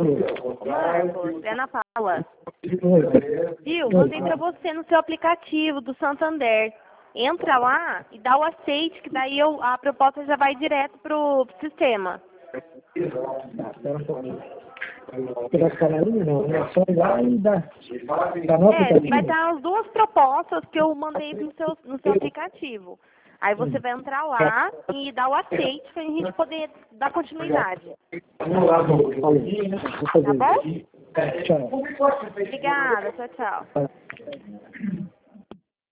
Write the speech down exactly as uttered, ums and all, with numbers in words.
Marcos, é na Paula. Viu? Mandei pra você no seu aplicativo do Santander. Entra lá e dá o aceite, que daí eu, a proposta já vai direto pro, pro sistema. Tá, espera um pouquinho. Você vai ficar na linha? Não, é só ir lá e dar. Tá no É, aplicativo? vai dar as duas propostas que eu mandei no seu, no seu aplicativo. Aí você vai entrar lá e dar o aceite pra gente poder dar continuidade. Tá bom? Tá bom? Tchau. Obrigada, tchau, tchau.